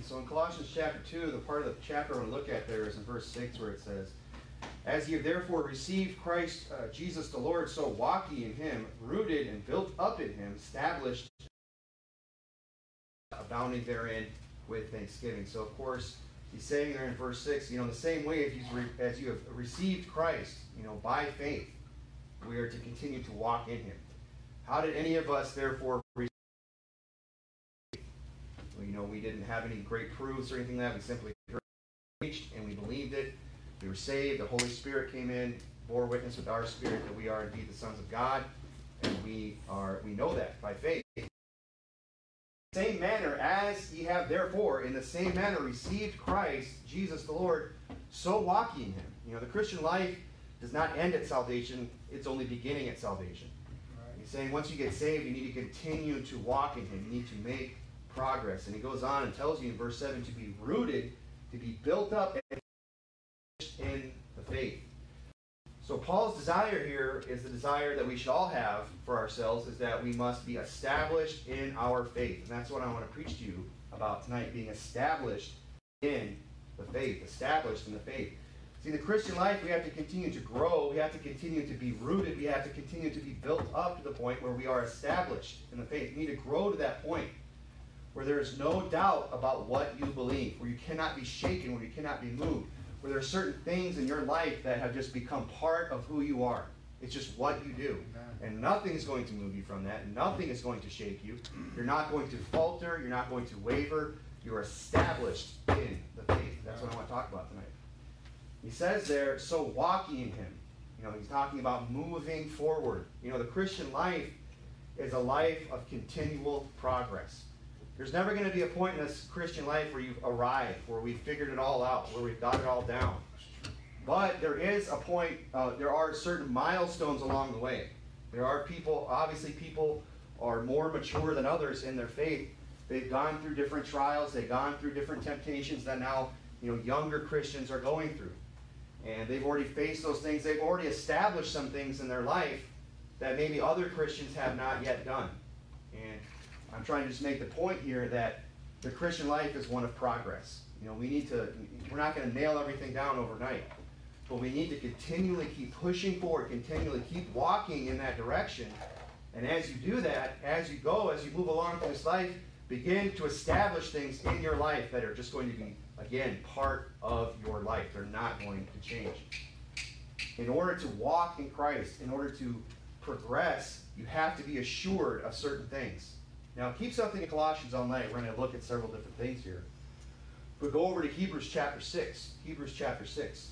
So in Colossians chapter 2, the part of the chapter I want to look at there is in verse 6 where it says, "As ye have therefore received Christ Jesus the Lord, so walk ye in him, rooted and built up in him, established, abounding therein with thanksgiving." So of course, he's saying there in verse 6, the same way as you have received Christ, by faith, we are to continue to walk in him. How did any of us therefore receive? We didn't have any great proofs or anything like that. We simply preached and we believed it. We were saved. The Holy Spirit came in, bore witness with our spirit that we are indeed the sons of God, and we know that by faith. In the same manner as ye have therefore, in the same manner, received Christ Jesus the Lord, so walk ye in him. The Christian life does not end at salvation; it's only beginning at salvation. Right. He's saying once you get saved, you need to continue to walk in him. You need to make progress. And he goes on and tells you in verse 7 to be rooted, to be built up in the faith. So Paul's desire here is the desire that we should all have for ourselves, is that we must be established in our faith. And that's what I want to preach to you about tonight, being established in the faith. Established in the faith. See, in the Christian life, we have to continue to grow. We have to continue to be rooted. We have to continue to be built up to the point where we are established in the faith. We need to grow to that point where there is no doubt about what you believe, where you cannot be shaken, where you cannot be moved, where there are certain things in your life that have just become part of who you are. It's just what you do. And nothing is going to move you from that. Nothing is going to shake you. You're not going to falter. You're not going to waver. You're established in the faith. That's what I want to talk about tonight. He says there, so walk ye in him. He's talking about moving forward. The Christian life is a life of continual progress. There's never going to be a point in this Christian life where you've arrived, where we've figured it all out, where we've got it all down. But there is a point, there are certain milestones along the way. There are people are more mature than others in their faith. They've gone through different trials, they've gone through different temptations that now, younger Christians are going through. And they've already faced those things. They've already established some things in their life that maybe other Christians have not yet done. And I'm trying to just make the point here that the Christian life is one of progress. We're not going to nail everything down overnight, but we need to continually keep pushing forward, continually keep walking in that direction. And as you do that, as you move along through this life, begin to establish things in your life that are just going to be, again, part of your life. They're not going to change. In order to walk in Christ, in order to progress, you have to be assured of certain things. Now, keep something in Colossians all night. We're going to look at several different things here. But go over to Hebrews chapter 6. Hebrews chapter 6.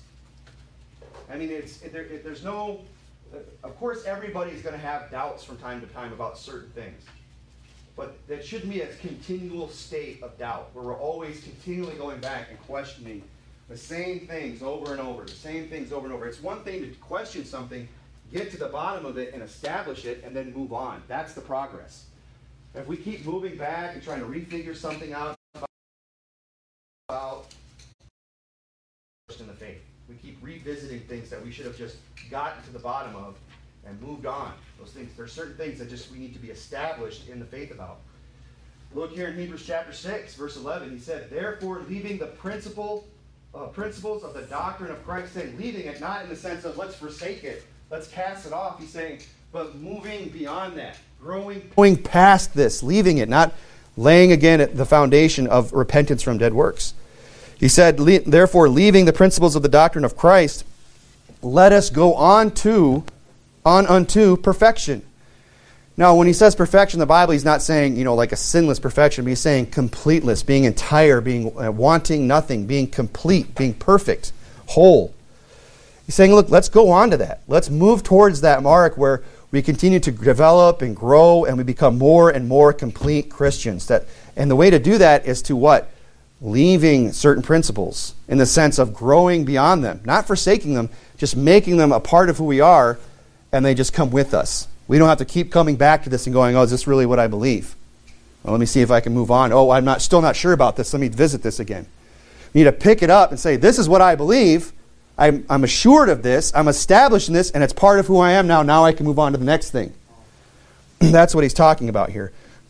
There's no... Of course, everybody's going to have doubts from time to time about certain things. But that shouldn't be a continual state of doubt, where we're always continually going back and questioning the same things over and over, the same things over and over. It's one thing to question something, get to the bottom of it and establish it, and then move on. That's the progress. If we keep moving back and trying to refigure something out about in the faith, we keep revisiting things that we should have just gotten to the bottom of and moved on. Those things, there are certain things that we need to be established in the faith about. Look here in Hebrews chapter 6, verse 11. He said, therefore, leaving the principles of the doctrine of Christ, saying, leaving it not in the sense of let's forsake it, let's cast it off. He's saying, but moving beyond that, going past this, leaving it, not laying again at the foundation of repentance from dead works. He said, therefore, leaving the principles of the doctrine of Christ, let us go on unto perfection. Now, when he says perfection in the Bible, he's not saying, like a sinless perfection, but he's saying completeness, being entire, being wanting nothing, being complete, being perfect, whole. He's saying, look, let's go on to that. Let's move towards that mark where we continue to develop and grow and we become more and more complete Christians. And the way to do that is to what? Leaving certain principles in the sense of growing beyond them, not forsaking them, just making them a part of who we are, and they just come with us. We don't have to keep coming back to this and going, is this really what I believe? Well, let me see if I can move on. I'm still not sure about this. Let me visit this again. We need to pick it up and say, this is what I believe. I'm assured of this. I'm established in this, and it's part of who I am now. Now I can move on to the next thing. That's what he's talking about here.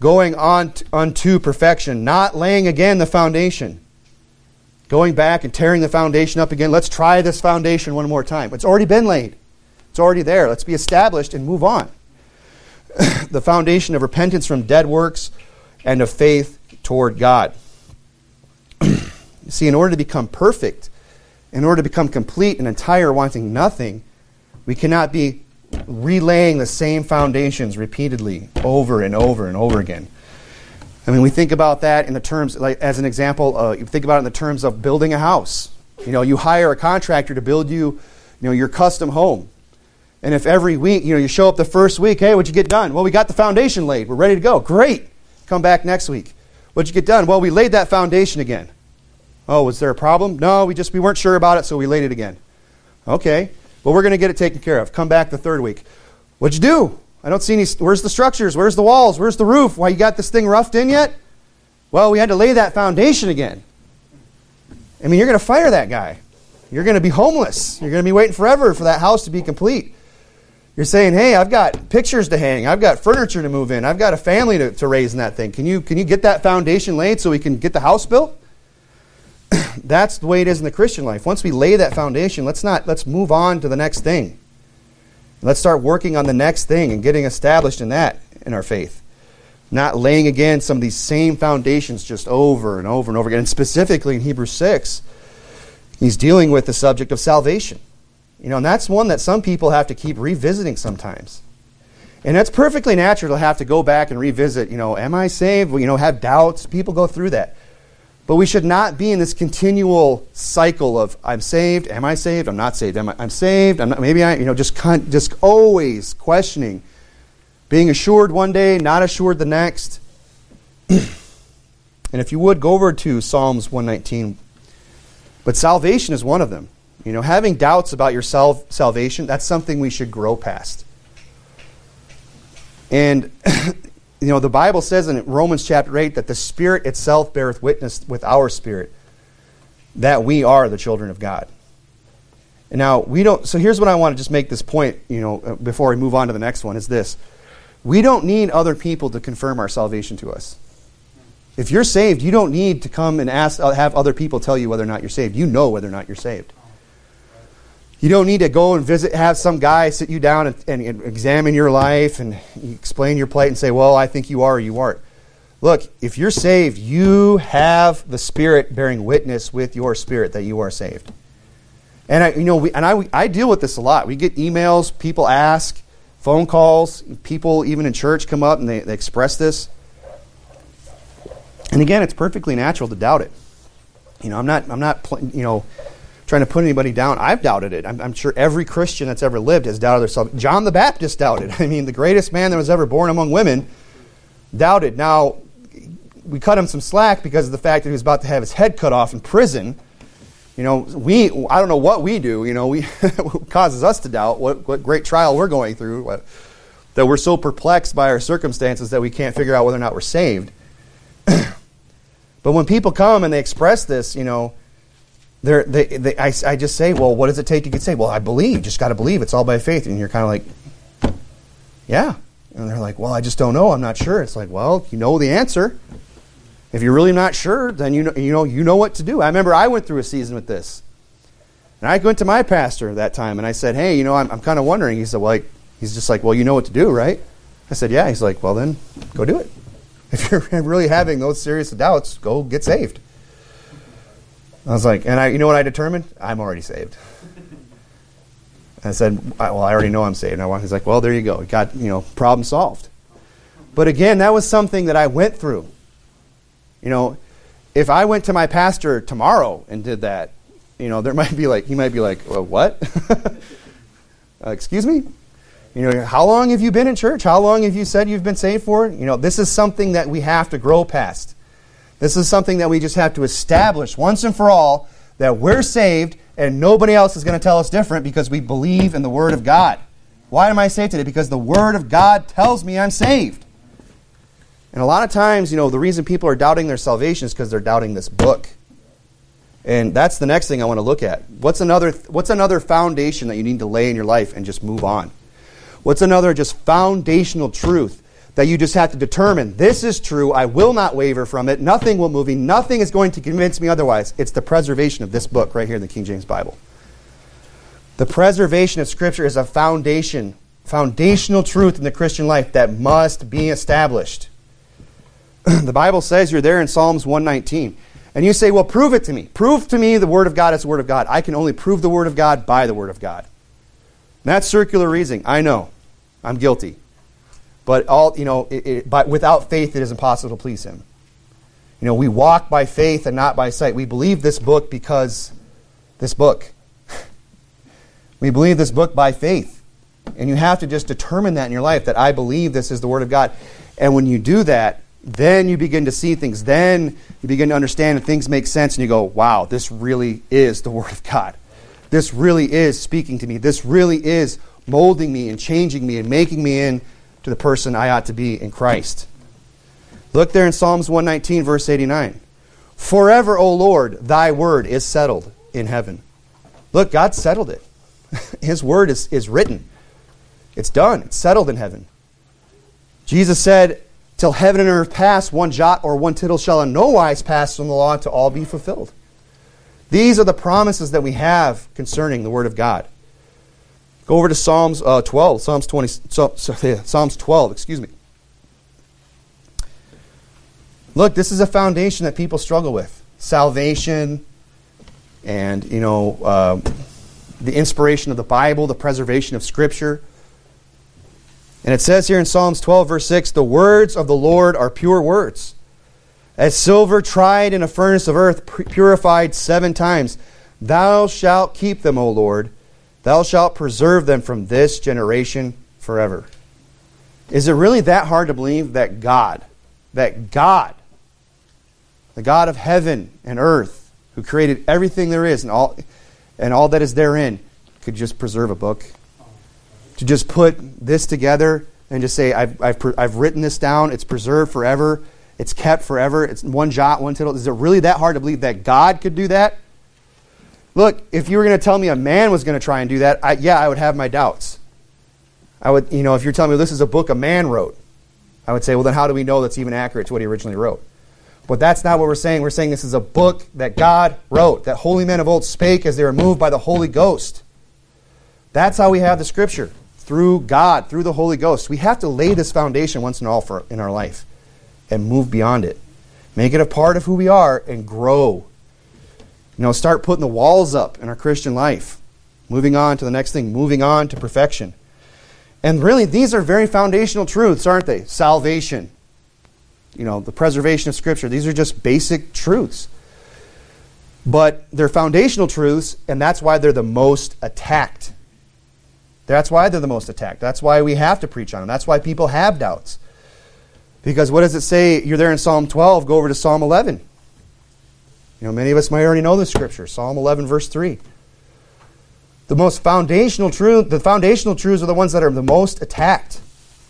going on unto perfection, not laying again the foundation. Going back and tearing the foundation up again. Let's try this foundation one more time. It's already been laid. It's already there. Let's be established and move on. The foundation of repentance from dead works and of faith toward God. See, in order to become perfect, in order to become complete and entire, wanting nothing, we cannot be relaying the same foundations repeatedly over and over and over again. I mean, we think about that in the terms, like as an example, you think about it in the terms of building a house. You know, you hire a contractor to build you, your custom home. And if every week, you show up the first week, hey, what'd you get done? Well, we got the foundation laid. We're ready to go. Great. Come back next week. What'd you get done? Well, we laid that foundation again. Oh, was there a problem? No, we weren't sure about it, so we laid it again. Okay. Well, we're going to get it taken care of. Come back the third week. What'd you do? I don't see any. Where's the structures? Where's the walls? Where's the roof? Why, you got this thing roughed in yet? Well, we had to lay that foundation again. I mean, you're going to fire that guy. You're going to be homeless. You're going to be waiting forever for that house to be complete. You're saying, hey, I've got pictures to hang. I've got furniture to move in. I've got a family to raise in that thing. Can you get that foundation laid so we can get the house built? That's the way it is in the Christian life. Once we lay that foundation, let's move on to the next thing. Let's start working on the next thing and getting established in that, in our faith. Not laying again some of these same foundations just over and over and over again. And specifically in Hebrews 6, he's dealing with the subject of salvation. And that's one that some people have to keep revisiting sometimes. And that's perfectly natural to have to go back and revisit, am I saved? Have doubts. People go through that. But we should not be in this continual cycle of I'm saved, am I saved, I'm not saved, I'm saved, I'm not, maybe I, just always questioning, being assured one day, not assured the next. And if you would, go over to Psalms 119. But salvation is one of them. Having doubts about your salvation, that's something we should grow past. And the Bible says in Romans chapter 8 that the Spirit itself beareth witness with our spirit that we are the children of God. And now, so here's what I want to just make this point, before we move on to the next one, is this. We don't need other people to confirm our salvation to us. If you're saved, you don't need to come and have other people tell you whether or not you're saved. You know whether or not you're saved. You don't need to go and have some guy sit you down and examine your life and explain your plight and say, well, I think you are or you aren't. Look, if you're saved, you have the Spirit bearing witness with your spirit that you are saved. And I deal with this a lot. We get emails, people ask, phone calls, people even in church come up and they express this. And again, it's perfectly natural to doubt it. I'm not trying to put anybody down. I've doubted it. I'm sure every Christian that's ever lived has doubted themselves. John the Baptist doubted. I mean, the greatest man that was ever born among women doubted. Now, we cut him some slack because of the fact that he was about to have his head cut off in prison. I don't know what we do. It causes us to doubt what great trial we're going through, that we're so perplexed by our circumstances that we can't figure out whether or not we're saved. But when people come and they express this, I just say, well, what does it take to get saved? Well, I believe. Just got to believe. It's all by faith. And you're kind of like, yeah. And they're like, well, I just don't know. I'm not sure. It's like, well, you know the answer. If you're really not sure, then you know what to do. I remember I went through a season with this. And I went to my pastor that time and I said, hey, I'm kind of wondering. He said, well, he's just like, well, you know what to do, right? I said, yeah. He's like, well, then go do it. If you're really having those serious doubts, go get saved. I was like, and you know what I determined? I'm already saved. I said, well, I already know I'm saved. And he's like, well, there you go. Got, problem solved. But again, that was something that I went through. If I went to my pastor tomorrow and did that, he might be like, well, what? Excuse me? How long have you been in church? How long have you said you've been saved for? This is something that we have to grow past. This is something that we just have to establish once and for all, that we're saved and nobody else is going to tell us different because we believe in the Word of God. Why am I saved today? Because the Word of God tells me I'm saved. And a lot of times, the reason people are doubting their salvation is because they're doubting this book. And that's the next thing I want to look at. What's another foundation that you need to lay in your life and just move on? What's another just foundational truth that you just have to determine, this is true, I will not waver from it, nothing will move me, nothing is going to convince me otherwise. It's the preservation of this book right here in the King James Bible. The preservation of Scripture is a foundational truth in the Christian life that must be established. The Bible says, you're there in Psalms 119, and you say, well, prove it to me. Prove to me the Word of God is the Word of God. I can only prove the Word of God by the Word of God. And that's circular reasoning. I know. I'm guilty. But but without faith, it is impossible to please Him. We walk by faith and not by sight. We believe this book because this book. We believe this book by faith. And you have to just determine that in your life, that I believe this is the Word of God. And when you do that, then you begin to see things. Then you begin to understand and things make sense. And you go, wow, this really is the Word of God. This really is speaking to me. This really is molding me and changing me and making me into the person I ought to be in Christ. Look there in Psalms 119, verse 89. Forever, O Lord, thy word is settled in heaven. Look, God settled it. His word is written. It's done. It's settled in heaven. Jesus said, till heaven and earth pass, one jot or one tittle shall in no wise pass from the law to all be fulfilled. These are the promises that we have concerning the Word of God. Go over to Psalms 12. Psalms 12, excuse me. Look, this is a foundation that people struggle with. Salvation and, the inspiration of the Bible, the preservation of Scripture. And it says here in Psalms 12, verse 6, the words of the Lord are pure words, as silver tried in a furnace of earth, purified 7 times. Thou shalt keep them, O Lord. Thou shalt preserve them from this generation forever. Is it really that hard to believe that God, the God of heaven and earth, who created everything there is and all that is therein, could just preserve a book? To just put this together and just say, I've written this down, it's preserved forever, it's kept forever, it's one jot, one tittle. Is it really that hard to believe that God could do that? Look, if you were going to tell me a man was going to try and do that, I would have my doubts. I would, if you're telling me this is a book a man wrote, I would say, well, then how do we know that's even accurate to what he originally wrote? But that's not what we're saying. We're saying this is a book that God wrote, that holy men of old spake as they were moved by the Holy Ghost. That's how we have the Scripture, through God, through the Holy Ghost. We have to lay this foundation once and all in our life and move beyond it. Make it a part of who we are and grow. Start putting the walls up in our Christian life. Moving on to the next thing, moving on to perfection. And really, these are very foundational truths, aren't they? Salvation, the preservation of Scripture. These are just basic truths. But they're foundational truths, and that's why they're the most attacked. That's why they're the most attacked. That's why we have to preach on them. That's why people have doubts. Because what does it say? You're there in Psalm 12. Go over to Psalm 11. Many of us might already know the Scripture. Psalm 11, verse 3. The foundational truths are the ones that are the most attacked.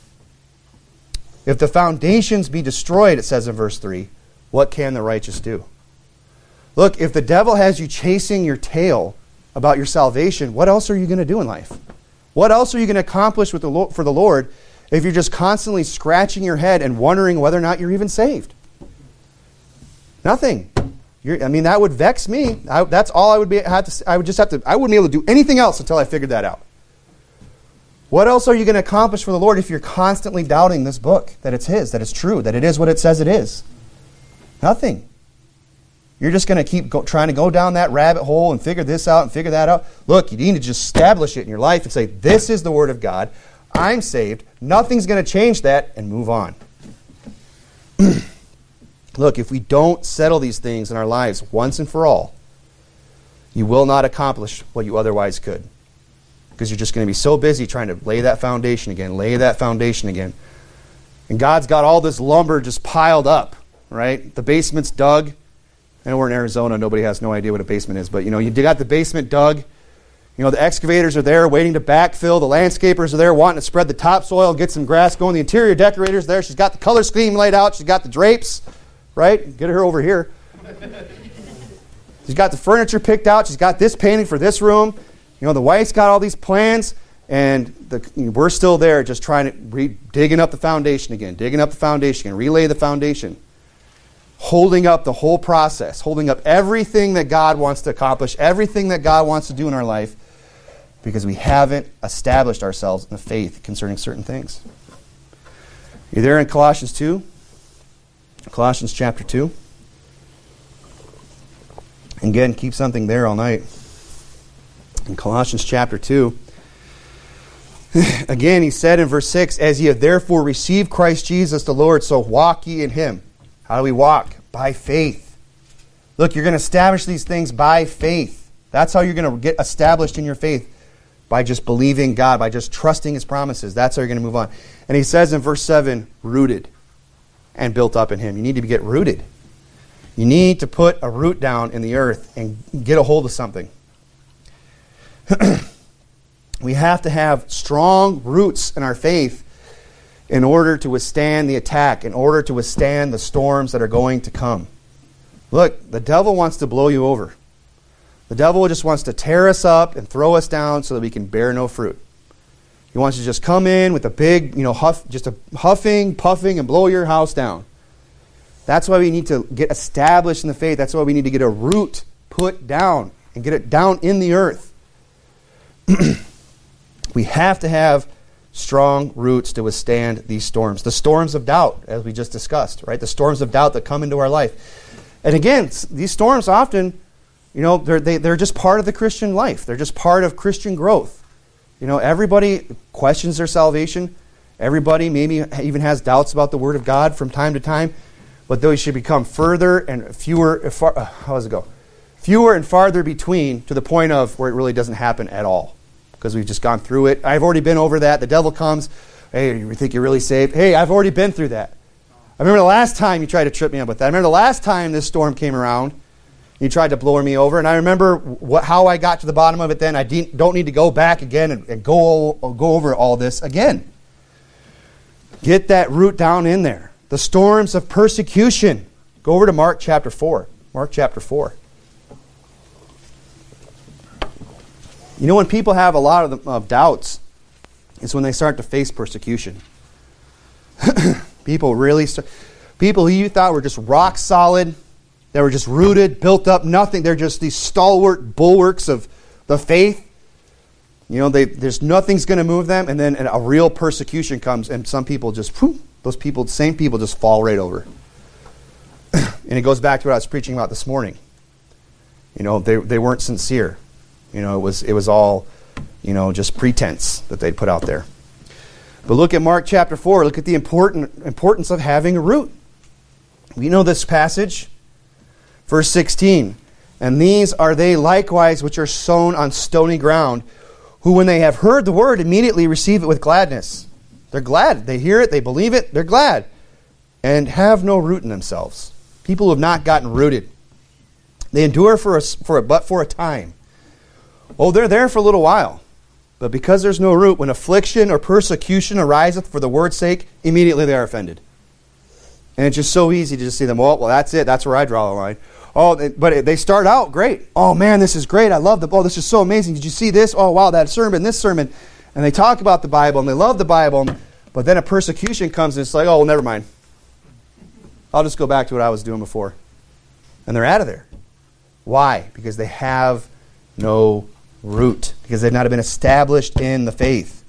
If the foundations be destroyed, it says in verse 3, what can the righteous do? Look, if the devil has you chasing your tail about your salvation, what else are you going to do in life? What else are you going to accomplish for the Lord if you're just constantly scratching your head and wondering whether or not you're even saved? Nothing. That would vex me. That's all I would I wouldn't be able to do anything else until I figured that out. What else are you going to accomplish for the Lord if you're constantly doubting this book, that it's His, that it's true, that it is what it says it is? Nothing. You're just going to keep trying to go down that rabbit hole and figure this out and figure that out. Look, you need to just establish it in your life and say, this is the Word of God. I'm saved. Nothing's going to change that, and move on. Look, if we don't settle these things in our lives once and for all, you will not accomplish what you otherwise could. Because you're just going to be so busy trying to lay that foundation again. And God's got all this lumber just piled up, right? The basement's dug. I know we're in Arizona. Nobody has no idea what a basement is. But, you got the basement dug. The excavators are there waiting to backfill. The landscapers are there wanting to spread the topsoil, get some grass going. The interior decorator's there. She's got the color scheme laid out. She's got the drapes. Right? Get her over here. She's got the furniture picked out. She's got this painting for this room. The wife's got all these plans. And we're still there just trying to, digging up the foundation again, relay the foundation. Holding up the whole process, holding up everything that God wants to accomplish, everything that God wants to do in our life, because we haven't established ourselves in the faith concerning certain things. You're there in Colossians 2? Colossians chapter 2. Again, keep something there all night. In Colossians chapter 2, again, he said in verse 6, as ye have therefore received Christ Jesus the Lord, so walk ye in him. How do we walk? By faith. Look, you're going to establish these things by faith. That's how you're going to get established in your faith. By just believing God, by just trusting his promises. That's how you're going to move on. And he says in verse 7, rooted and built up in him. You need to get rooted. You need to put a root down in the earth and get a hold of something. We have to have strong roots in our faith in order to withstand the attack, in order to withstand the storms that are going to come. Look, the devil wants to blow you over. The devil just wants to tear us up and throw us down so that we can bear no fruit. He wants to just come in with a big, huffing, puffing, and blow your house down. That's why we need to get established in the faith. That's why we need to get a root put down and get it down in the earth. We have to have strong roots to withstand these storms. The storms of doubt, as we just discussed, right? The storms of doubt that come into our life. And again, these storms often, they're just part of the Christian life. They're just part of Christian growth. Everybody questions their salvation. Everybody maybe even has doubts about the Word of God from time to time. But those should become further and fewer and farther between, to the point of where it really doesn't happen at all. Because we've just gone through it. I've already been over that. The devil comes. Hey, you think you're really saved? Hey, I've already been through that. I remember the last time you tried to trip me up with that. I remember the last time this storm came around. You tried to blow me over. And I remember how I got to the bottom of it then. I don't need to go back again and go over all this again. Get that root down in there. The storms of persecution. Go over to Mark chapter 4. Mark chapter 4. When people have a lot of doubts, it's when they start to face persecution. People who you thought were just rock solid, they were just rooted, built up, nothing. They're just these stalwart bulwarks of the faith. There's nothing's going to move them, and then a real persecution comes, and some people just, same people just fall right over. And it goes back to what I was preaching about this morning. They weren't sincere. It was all, just pretense that they'd put out there. But look at Mark chapter 4. Look at the importance of having a root. We know this passage. Verse 16. And these are they likewise which are sown on stony ground, who when they have heard the word immediately receive it with gladness. They're glad. They hear it. They believe it. They're glad. And have no root in themselves. People who have not gotten rooted. They endure for a time. Oh, they're there for a little while. But because there's no root, when affliction or persecution ariseth for the word's sake, immediately they are offended. And it's just so easy to just see them, well, that's it. That's where I draw the line. But they start out great. Oh, man, this is great. I love this is so amazing. Did you see this? Oh, wow, this sermon. And they talk about the Bible, and they love the Bible. But then a persecution comes, and it's like, oh, well, never mind. I'll just go back to what I was doing before. And they're out of there. Why? Because they have no root, because they've not been established in the faith.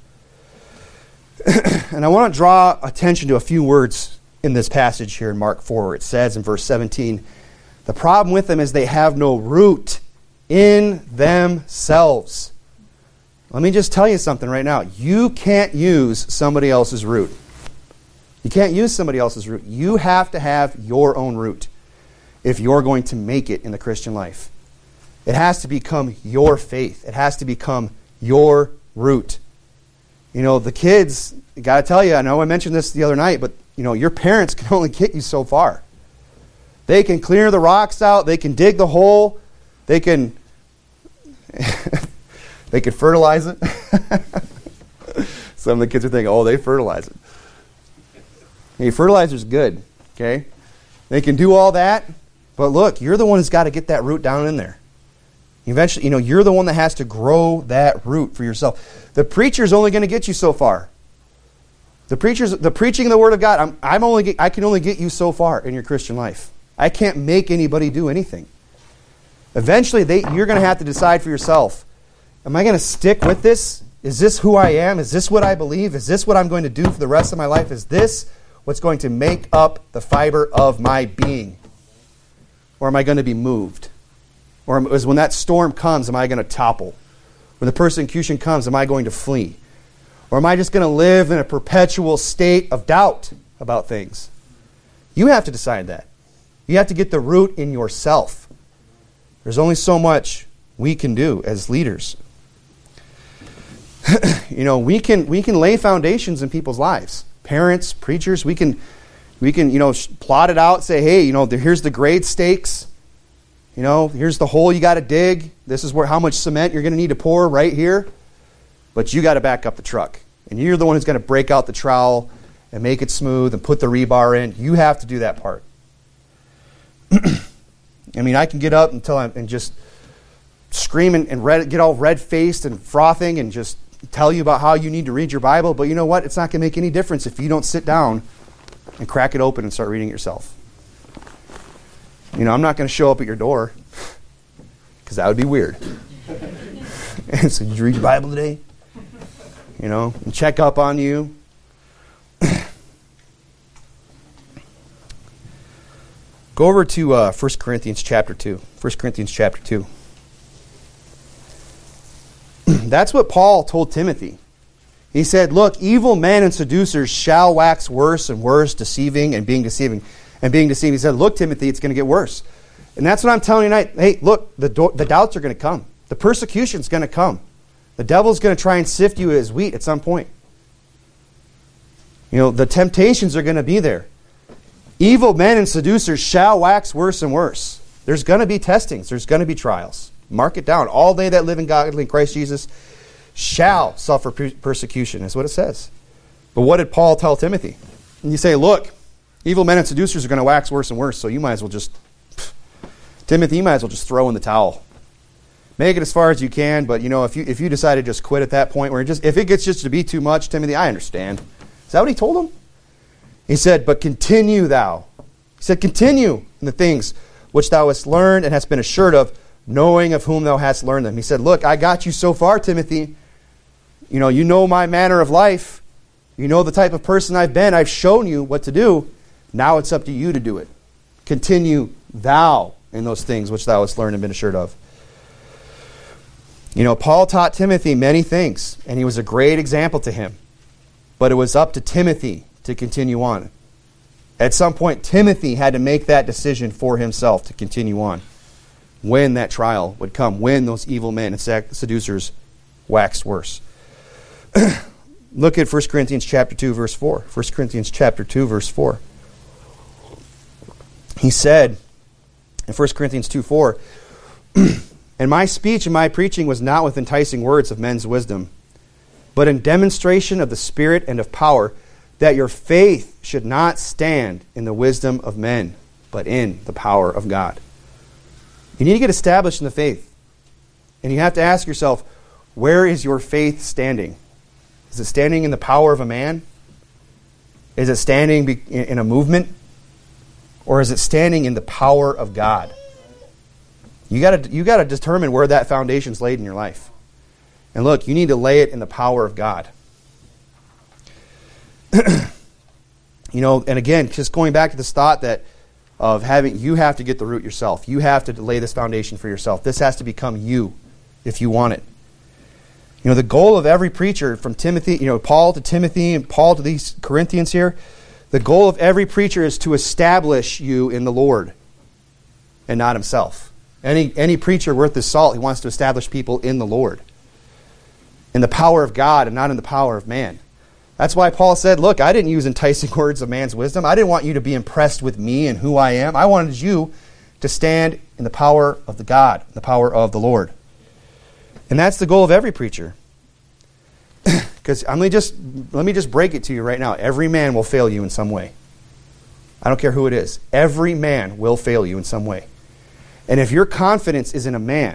And I want to draw attention to a few words in this passage here in Mark 4, where it says in verse 17, the problem with them is they have no root in themselves. Let me just tell you something right now. You can't use somebody else's root. You can't use somebody else's root. You have to have your own root if you're going to make it in the Christian life. It has to become your faith. It has to become your root. The kids, got to tell you, I know I mentioned this the other night, but your parents can only get you so far. They can clear the rocks out. They can dig the hole. They can fertilize it. Some of the kids are thinking, oh, they fertilize it. Hey, fertilizer's good, okay? They can do all that, but look, you're the one who's got to get that root down in there. Eventually, you're the one that has to grow that root for yourself. The preacher's only going to get you so far. The preaching of the Word of God, I can only get you so far in your Christian life. I can't make anybody do anything. Eventually, you're going to have to decide for yourself, am I going to stick with this? Is this who I am? Is this what I believe? Is this what I'm going to do for the rest of my life? Is this what's going to make up the fiber of my being? Or am I going to be moved? Or when that storm comes, am I going to topple? When the persecution comes, am I going to flee? Or am I just going to live in a perpetual state of doubt about things? You have to decide that. You have to get the root in yourself. There's only so much we can do as leaders. We can lay foundations in people's lives. Parents, preachers, we can plot it out, say, hey, here's the grade stakes. Here's the hole you got to dig. This is how much cement you're going to need to pour right here. But you got to back up the truck. And you're the one who's going to break out the trowel and make it smooth and put the rebar in. You have to do that part. I can get up and just scream and get all red-faced and frothing and just tell you about how you need to read your Bible. But you know what? It's not going to make any difference if you don't sit down and crack it open and start reading it yourself. I'm not going to show up at your door because that would be weird. And so, did you read your Bible today? And check up on you. Go over to 1 Corinthians chapter 2. 1 Corinthians chapter 2. That's what Paul told Timothy. He said, look, evil men and seducers shall wax worse and worse, deceiving and being deceiving. And being deceived. He said, look, Timothy, it's going to get worse. And that's what I'm telling you tonight. Hey, look, the doubts are going to come. The persecution's going to come. The devil's going to try and sift you as wheat at some point. The temptations are going to be there. Evil men and seducers shall wax worse and worse. There's going to be testings. There's going to be trials. Mark it down. All they that live in godly in Christ Jesus shall suffer persecution. That's what it says. But what did Paul tell Timothy? And you say, look, evil men and seducers are going to wax worse and worse, so you might as well Timothy, you might as well just throw in the towel. Make it as far as you can, but if you decide to just quit at that point, if it gets just to be too much, Timothy, I understand. Is that what he told him? He said, but continue thou. He said, continue in the things which thou hast learned and hast been assured of, knowing of whom thou hast learned them. He said, look, I got you so far, Timothy. You know my manner of life. You know the type of person I've been. I've shown you what to do. Now it's up to you to do it. Continue thou in those things which thou hast learned and been assured of. Paul taught Timothy many things, and he was a great example to him. But it was up to Timothy to continue on. At some point, Timothy had to make that decision for himself to continue on when that trial would come, when those evil men and seducers waxed worse. Look at 1 Corinthians chapter 2, verse 4. 1 Corinthians chapter 2, verse 4. He said in 1 Corinthians 2:4, and my speech and my preaching was not with enticing words of men's wisdom, but in demonstration of the Spirit and of power, that your faith should not stand in the wisdom of men, but in the power of God. You need to get established in the faith. And you have to ask yourself, where is your faith standing? Is it standing in the power of a man? Is it standing in a movement? Or is it standing in the power of God? You got to determine where that foundation's laid in your life. And look, you need to lay it in the power of God. And again, just going back to this thought you have to get the root yourself. You have to lay this foundation for yourself. This has to become you if you want it. The goal of every preacher from Timothy, Paul to Timothy and Paul to these Corinthians here, the goal of every preacher is to establish you in the Lord and not himself. Any preacher worth his salt, he wants to establish people in the Lord, in the power of God and not in the power of man. That's why Paul said, look, I didn't use enticing words of man's wisdom. I didn't want you to be impressed with me and who I am. I wanted you to stand in the power of the God, the power of the Lord. And that's the goal of every preacher. Because let me just break it to you right now. Every man will fail you in some way. I don't care who it is. Every man will fail you in some way. And if your confidence is in a man,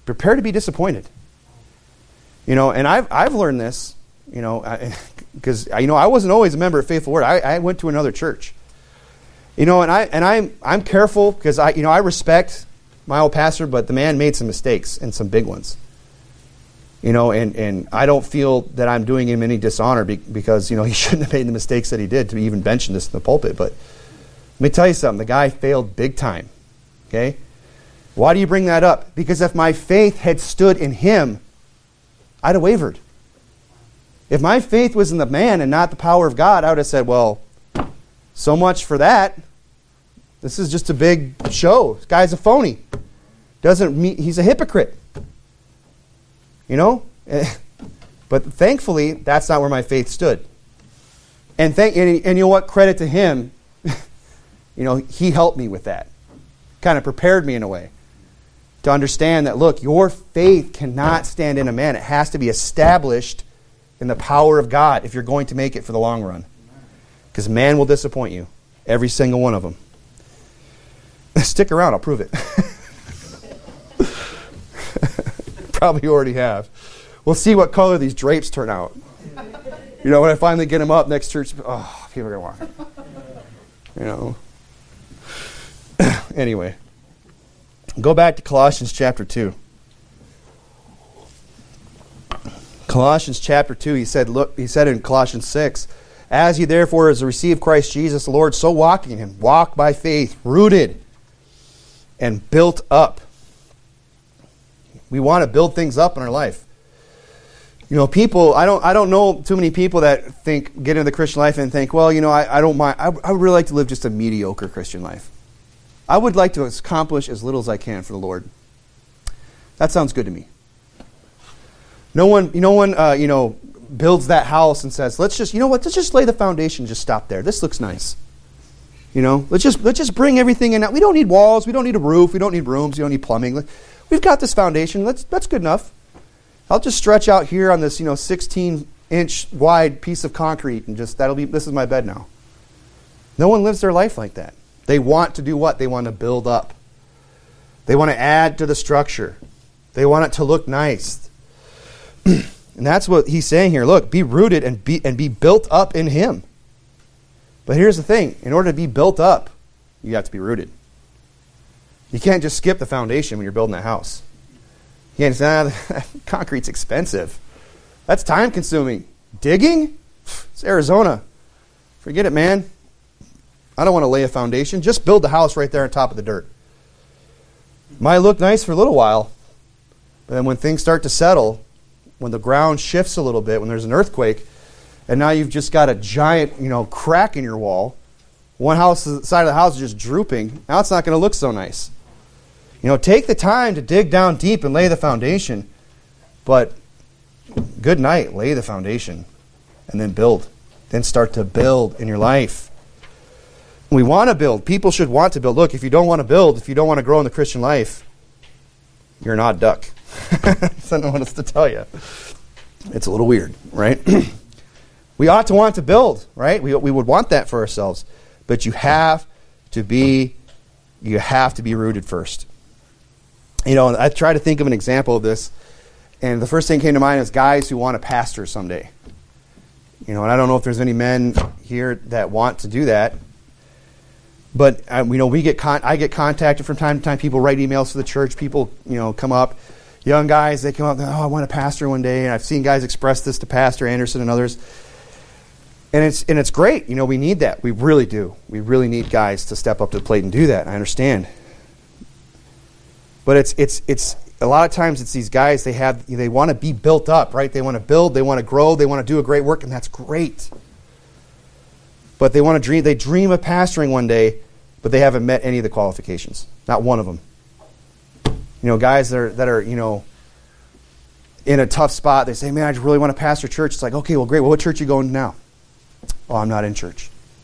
Prepare to be disappointed. You know, and I've learned this, you know, because I wasn't always a member of Faithful Word. I went to another church. You know, and I'm careful because I respect my old pastor, but the man made some mistakes and some big ones. You know, and I don't feel that I'm doing him any dishonor because, you know, he shouldn't have made the mistakes that he did to even mention this in the pulpit. But let me tell you something. The guy failed big time. Okay? Why do you bring that up? Because if my faith had stood in him, I'd have wavered. If my faith was in the man and not the power of God, I would have said, well, so much for that. This is just a big show. This guy's a phony. He's a hypocrite. You know? But thankfully, that's not where my faith stood. And you know what? Credit to him. You know, he helped me with that. Kind of prepared me in a way to understand that, look, your faith cannot stand in a man. It has to be established in the power of God if you're going to make it for the long run. Because man will disappoint you. Every single one of them. Stick around, I'll prove it. Probably already have. We'll see what color these drapes turn out. You know, when I finally get them up next church, oh, people are going to walk. You know. Anyway. Go back to Colossians chapter 2. Colossians chapter 2, he said in Colossians 6, as ye therefore as received Christ Jesus the Lord, so walk in him. Walk by faith, rooted and built up. We want to build things up in our life. You know, people, I don't know too many people that get into the Christian life and think, well, you know, I don't mind. I would really like to live just a mediocre Christian life. I would like to accomplish as little as I can for the Lord. That sounds good to me. No one builds that house and says, let's just lay the foundation and just stop there. This looks nice. You know, let's just bring everything in. We don't need walls. We don't need a roof. We don't need rooms. We don't need plumbing. We've got this foundation. That's good enough. I'll just stretch out here on this, 16-inch wide piece of concrete and this is my bed now. No one lives their life like that. They want to do what? They want to build up. They want to add to the structure. They want it to look nice. And that's what he's saying here. Look, be rooted and be built up in him. But here's the thing. In order to be built up, you have to be rooted. You can't just skip the foundation when you're building a house. You can't say, concrete's expensive. That's time consuming. Digging? It's Arizona. Forget it, man. I don't want to lay a foundation. Just build the house right there on top of the dirt. Might look nice for a little while, but then when things start to settle, when the ground shifts a little bit, when there's an earthquake, and now you've just got a giant, crack in your wall, one side of the house is just drooping, now it's not going to look so nice. Take the time to dig down deep and lay the foundation, but good night, lay the foundation, and then build. Then start to build in your life. We want to build. People should want to build. Look, if you don't want to build, if you don't want to grow in the Christian life, you're an odd duck. I don't know what else to tell you. It's a little weird, right? We ought to want to build, right? We would want that for ourselves. But you have to be rooted first. I try to think of an example of this, and the first thing that came to mind is guys who want to pastor someday. And I don't know if there's any men here that want to do that. But I get contacted from time to time. People write emails to the church. People come up, young guys. They come up. I want to pastor one day. And I've seen guys express this to Pastor Anderson and others. And it's great. We need that. We really do. We really need guys to step up to the plate and do that. I understand. But it's a lot of times it's these guys. They want to be built up, right? They want to build. They want to grow. They want to do a great work, and that's great. But they want to dream. They dream of pastoring one day, but they haven't met any of the qualifications. Not one of them. Guys that are in a tough spot. They say, "Man, I just really want to pastor church." It's like, okay, well, great. Well, what church are you going to now? Oh, I'm not in church.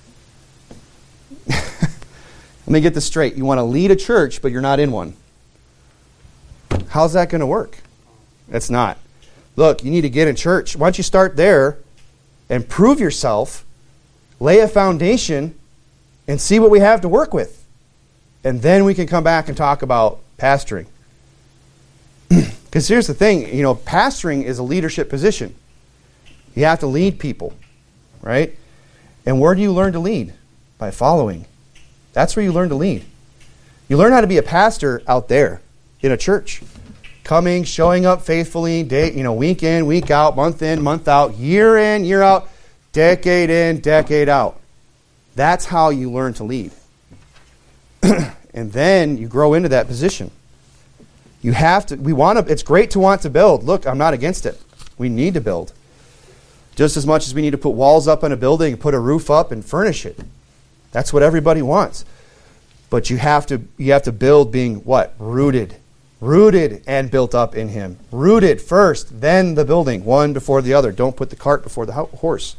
Let me get this straight. You want to lead a church, but you're not in one. How's that going to work? It's not. Look, you need to get in church. Why don't you start there and prove yourself? Lay a foundation and see what we have to work with. And then we can come back and talk about pastoring. Because here's the thing, pastoring is a leadership position. You have to lead people, right? And where do you learn to lead? By following. That's where you learn to lead. You learn how to be a pastor out there in a church. Coming, showing up faithfully, week in, week out, month in, month out, year in, year out, decade in, decade out. That's how you learn to lead. And then you grow into that position. You have to, it's great to want to build. Look, I'm not against it. We need to build. Just as much as we need to put walls up on a building, put a roof up and furnish it. That's what everybody wants. But you have to build being what? Rooted. Rooted and built up in Him. Rooted first, then the building, one before the other. Don't put the cart before the horse.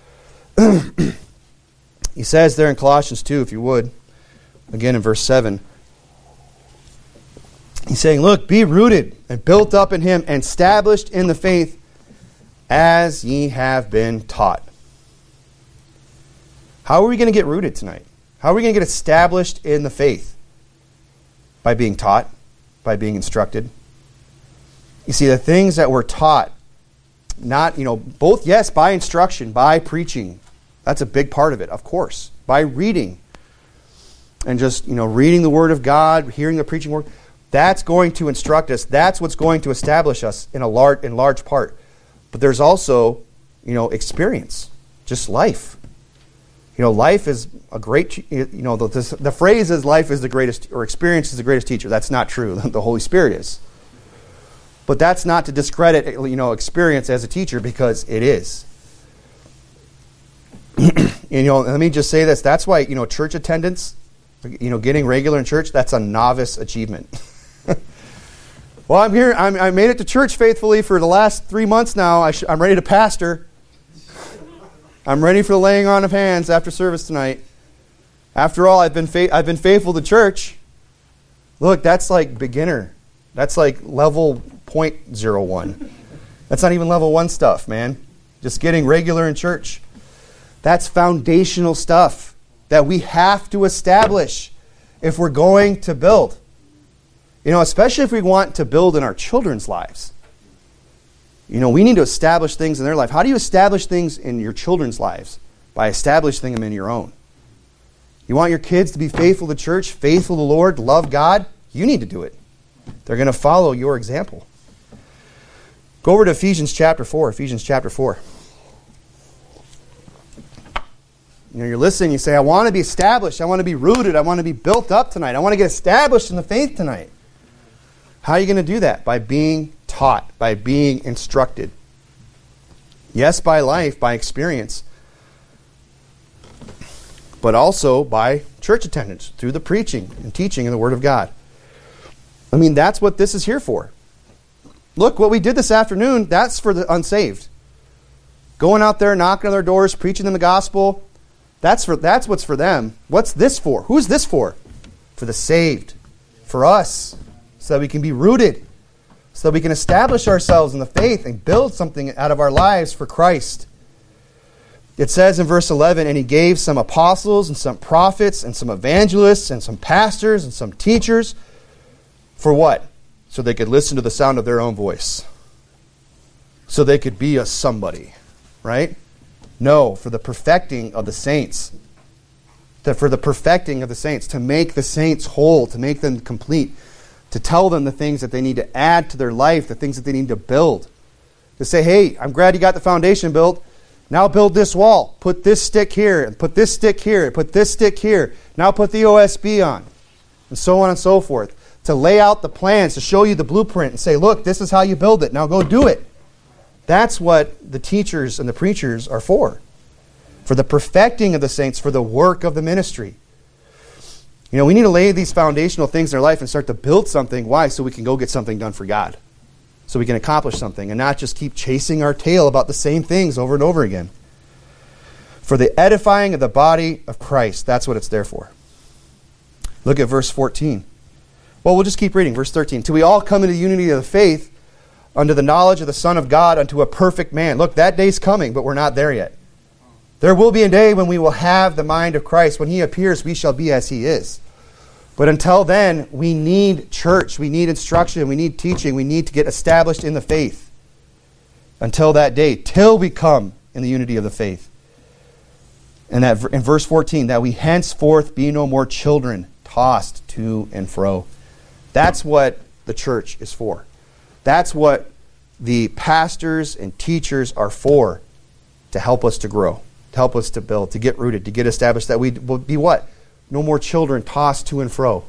He says there in Colossians 2, if you would, again in verse 7, he's saying, look, be rooted and built up in Him and established in the faith as ye have been taught. How are we going to get rooted tonight? How are we going to get established in the faith? By being taught, by being instructed. You see, the things that we're taught, not, both, yes, by instruction, by preaching. That's a big part of it, of course. By reading. And just, reading the Word of God, hearing the preaching word. That's going to instruct us. That's what's going to establish us in large part. But there's also, experience. Just life. Life is a great, the phrase is life is the greatest, or experience is the greatest teacher. That's not true. The Holy Spirit is. But that's not to discredit, experience as a teacher, because it is. Let me just say this. That's why, church attendance, getting regular in church, that's a novice achievement. Well, I'm here. I made it to church faithfully for the last 3 months now. I'm ready to pastor. I'm ready for the laying on of hands after service tonight. After all, I've been faithful to church. Look, that's like beginner. That's like level 0.01. That's not even level 1 stuff, man. Just getting regular in church. That's foundational stuff that we have to establish if we're going to build. Especially if we want to build in our children's lives. We need to establish things in their life. How do you establish things in your children's lives? By establishing them in your own. You want your kids to be faithful to church, faithful to the Lord, love God? You need to do it. They're going to follow your example. Go over to Ephesians chapter 4. Ephesians chapter 4. You're listening, you say, I want to be established, I want to be rooted, I want to be built up tonight, I want to get established in the faith tonight. How are you going to do that? By being taught, by being instructed. Yes, by life, by experience, but also by church attendance, through the preaching and teaching of the Word of God. That's what this is here for. Look, what we did this afternoon, that's for the unsaved. Going out there, knocking on their doors, preaching them the gospel, that's what's for them. What's this for? Who's this for? For the saved. For us. So that we can be rooted. So that we can establish ourselves in the faith and build something out of our lives for Christ. It says in verse 11, and He gave some apostles and some prophets and some evangelists and some pastors and some teachers. For what? So they could listen to the sound of their own voice. So they could be a somebody. Right? No, for the perfecting of the saints. For the perfecting of the saints. To make the saints whole. To make them complete. To tell them the things that they need to add to their life. The things that they need to build. To say, hey, I'm glad you got the foundation built. Now build this wall. Put this stick here. And put this stick here. Put this stick here. Now put the OSB on. And so on and so forth. To lay out the plans. To show you the blueprint. And say, look, this is how you build it. Now go do it. That's what the teachers and the preachers are for. For the perfecting of the saints, for the work of the ministry. We need to lay these foundational things in our life and start to build something. Why? So we can go get something done for God. So we can accomplish something and not just keep chasing our tail about the same things over and over again. For the edifying of the body of Christ. That's what it's there for. Look at verse 14. Well, we'll just keep reading. Verse 13. Till we all come into the unity of the faith, unto the knowledge of the Son of God, unto a perfect man. Look, that day's coming, but we're not there yet. There will be a day when we will have the mind of Christ. When He appears, we shall be as He is. But until then, we need church, we need instruction, we need teaching, we need to get established in the faith. Until that day, till we come in the unity of the faith. And that in verse 14, that we henceforth be no more children, tossed to and fro. That's what the church is for. That's what the pastors and teachers are for, to help us to grow, to help us to build, to get rooted, to get established, that we will be what? No more children tossed to and fro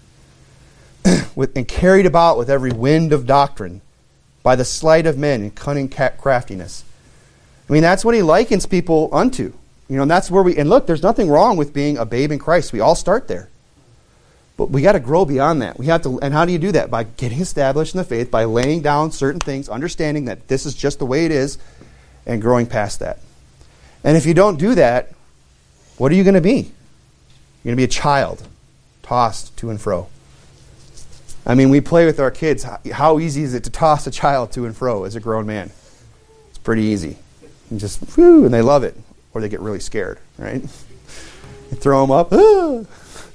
and carried about with every wind of doctrine by the sleight of men and cunning craftiness. I mean, that's what he likens people unto. You know, and that's where and look, there's nothing wrong with being a babe in Christ. We all start there. But we got to grow beyond that. We have to, and how do you do that? By getting established in the faith, by laying down certain things, understanding that this is just the way it is, and growing past that. And if you don't do that, what are you going to be? You're going to be a child, tossed to and fro. I mean, we play with our kids. How easy is it to toss a child to and fro as a grown man? It's pretty easy. You just, whew, and they love it. Or they get really scared, right? You throw them up. Ah!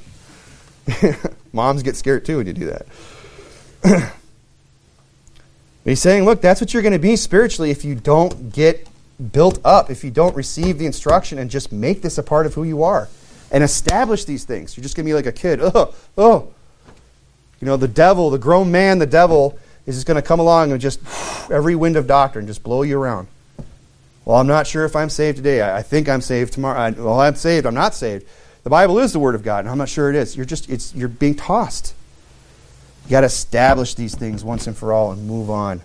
Moms get scared too when you do that. But he's saying, look, that's what you're going to be spiritually if you don't get built up, if you don't receive the instruction and just make this a part of who you are and establish these things. You're just going to be like a kid. Oh. You know, the devil, the grown man, the devil is just going to come along and just every wind of doctrine just blow you around. Well, I'm not sure if I'm saved today. I think I'm saved tomorrow. Well, I'm saved. I'm not saved. The Bible is the Word of God, and I'm not sure it is. You're being tossed. You got to establish these things once and for all and move on.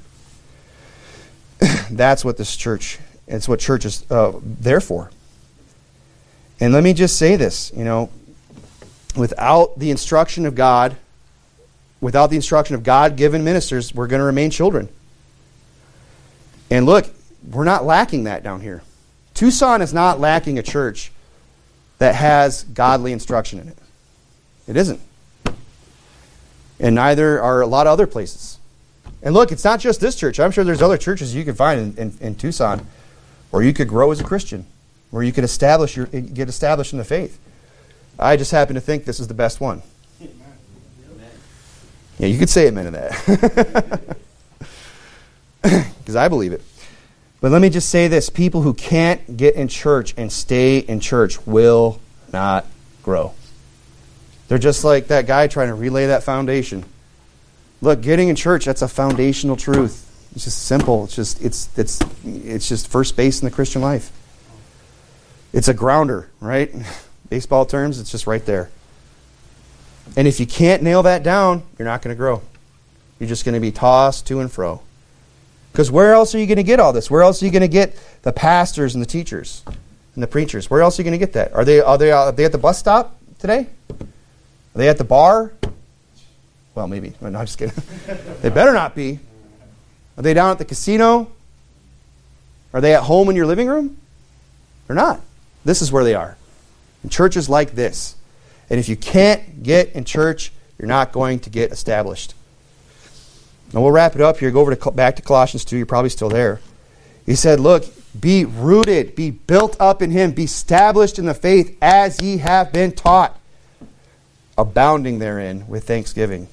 That's what this church, it's what church is there for. And let me just say this, you know, without the instruction of God, without the instruction of God-given ministers, we're going to remain children. And look, we're not lacking that down here. Tucson is not lacking a church that has godly instruction in it. It isn't. And neither are a lot of other places. And look, it's not just this church. I'm sure there's other churches you can find in Tucson where you could grow as a Christian, where you could get established in the faith. I just happen to think this is the best one. Amen. Yeah, you could say amen to that. Because I believe it. But let me just say this. People who can't get in church and stay in church will not grow. They're just like that guy trying to relay that foundation. Look, getting in church, that's a foundational truth. It's just simple. It's just first base in the Christian life. It's a grounder, right? Baseball terms, it's just right there. And if you can't nail that down, you're not going to grow. You're just going to be tossed to and fro. Because where else are you going to get all this? Where else are you going to get the pastors and the teachers and the preachers? Where else are you going to get that? Are they at the bus stop today? Are they at the bar? Well, maybe. No, I'm just kidding. They better not be. Are they down at the casino? Are they at home in your living room? They're not. This is where they are. In churches like this. And if you can't get in church, you're not going to get established. Now we'll wrap it up here. Go over back to Colossians 2. You're probably still there. He said, look, be rooted, be built up in Him, be established in the faith as ye have been taught, abounding therein with thanksgiving.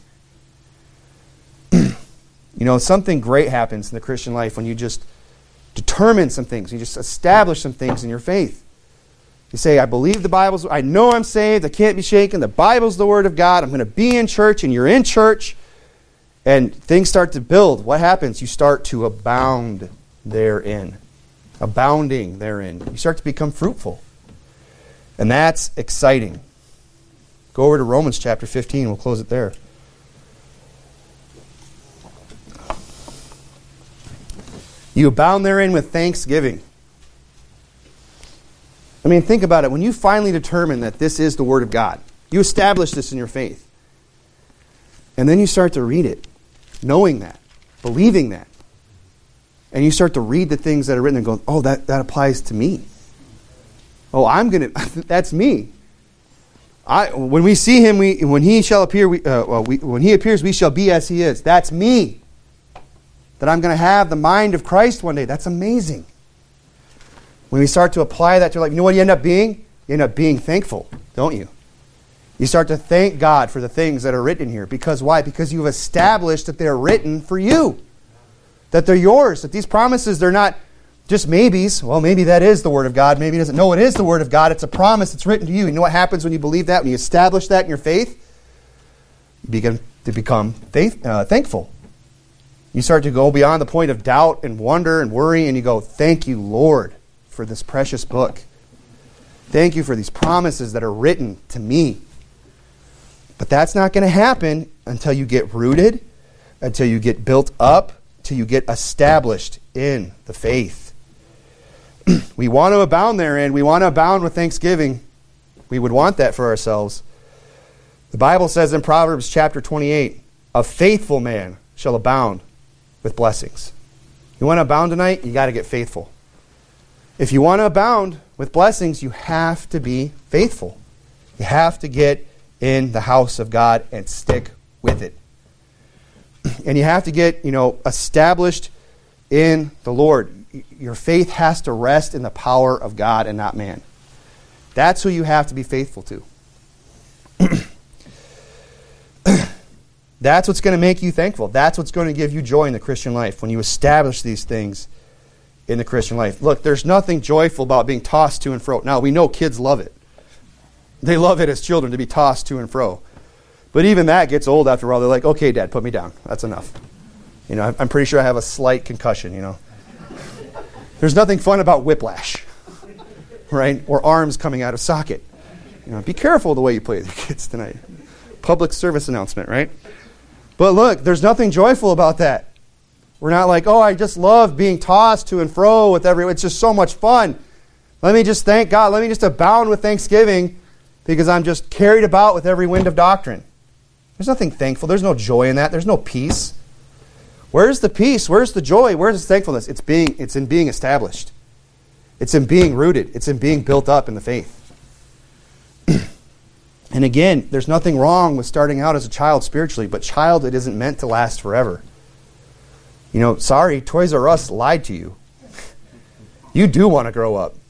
You know, something great happens in the Christian life when you just determine some things. You just establish some things in your faith. You say, I believe the Bible's, I know I'm saved, I can't be shaken, the Bible's the Word of God, I'm going to be in church, and you're in church, and things start to build. What happens? You start to abound therein. Abounding therein. You start to become fruitful. And that's exciting. Go over to Romans chapter 15, we'll close it there. You abound therein with thanksgiving. I mean, think about it. When you finally determine that this is the Word of God, you establish this in your faith. And then you start to read it, knowing that, believing that. And you start to read the things that are written and go, oh, that applies to me. Oh, that's me. When we see Him, when He shall appear, when He appears, we shall be as He is. That's me. That I'm going to have the mind of Christ one day. That's amazing. When we start to apply that to life, you know what you end up being? You end up being thankful, don't you? You start to thank God for the things that are written here. Because why? Because you've established that they're written for you. That they're yours. That these promises, they're not just maybes. Well, maybe that is the Word of God. Maybe it isn't. No, it is the Word of God. It's a promise. It's written to you. You know what happens when you believe that? When you establish that in your faith? You begin to become thankful. You start to go beyond the point of doubt and wonder and worry, and you go, thank you, Lord, for this precious book. Thank you for these promises that are written to me. But that's not going to happen until you get rooted, until you get built up, until you get established in the faith. We want to abound therein. We want to abound with thanksgiving. We would want that for ourselves. The Bible says in Proverbs chapter 28, a faithful man shall abound with blessings. You want to abound tonight? You got to get faithful. If you want to abound with blessings, you have to be faithful. You have to get in the house of God and stick with it. And you have to get, established in the Lord. Your faith has to rest in the power of God and not man. That's who you have to be faithful to. That's what's going to make you thankful. That's what's going to give you joy in the Christian life, when you establish these things in the Christian life. Look, there's nothing joyful about being tossed to and fro. Now, we know kids love it. They love it as children to be tossed to and fro. But even that gets old after a while. They're like, okay, Dad, put me down. That's enough. I'm pretty sure I have a slight concussion, There's nothing fun about whiplash, right? Or arms coming out of socket. Be careful the way you play with your kids tonight. Public service announcement, right? But look, there's nothing joyful about that. We're not like, oh, I just love being tossed to and fro with everyone. It's just so much fun. Let me just thank God. Let me just abound with thanksgiving because I'm just carried about with every wind of doctrine. There's nothing thankful. There's no joy in that. There's no peace. Where's the peace? Where's the joy? Where's the thankfulness? It's in being established. It's in being rooted. It's in being built up in the faith. And again, there's nothing wrong with starting out as a child spiritually, but it isn't meant to last forever. Sorry, Toys R Us lied to you. You do want to grow up.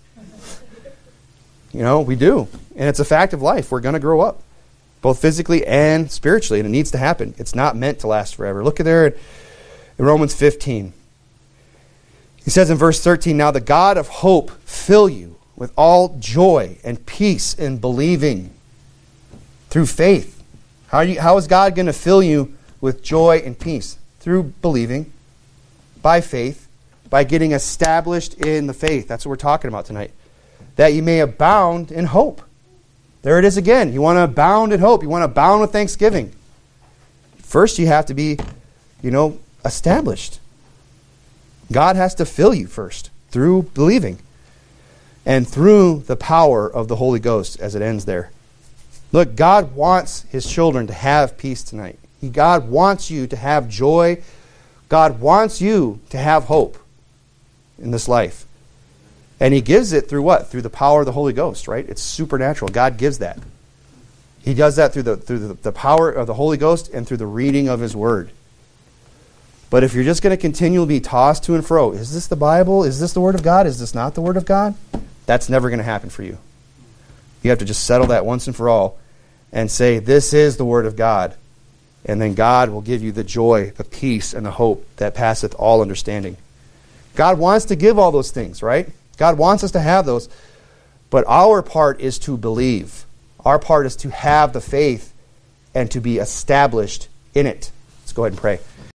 We do. And it's a fact of life. We're going to grow up, both physically and spiritually, and it needs to happen. It's not meant to last forever. Look at there in Romans 15. He says in verse 13, now the God of hope fill you with all joy and peace in believing through faith. How is God going to fill you with joy and peace? Through believing, by faith, by getting established in the faith. That's what we're talking about tonight. That you may abound in hope. There it is again. You want to abound in hope. You want to abound with thanksgiving. First, you have to be, established. God has to fill you first through believing and through the power of the Holy Ghost as it ends there. Look, God wants His children to have peace tonight. God wants you to have joy. God wants you to have hope in this life. And He gives it through what? Through the power of the Holy Ghost, right? It's supernatural. God gives that. He does that through the power of the Holy Ghost and through the reading of His Word. But if you're just going to continually be tossed to and fro, is this the Bible? Is this the Word of God? Is this not the Word of God? That's never going to happen for you. You have to just settle that once and for all and say, this is the Word of God. And then God will give you the joy, the peace, and the hope that passeth all understanding. God wants to give all those things, right? God wants us to have those. But our part is to believe. Our part is to have the faith and to be established in it. Let's go ahead and pray.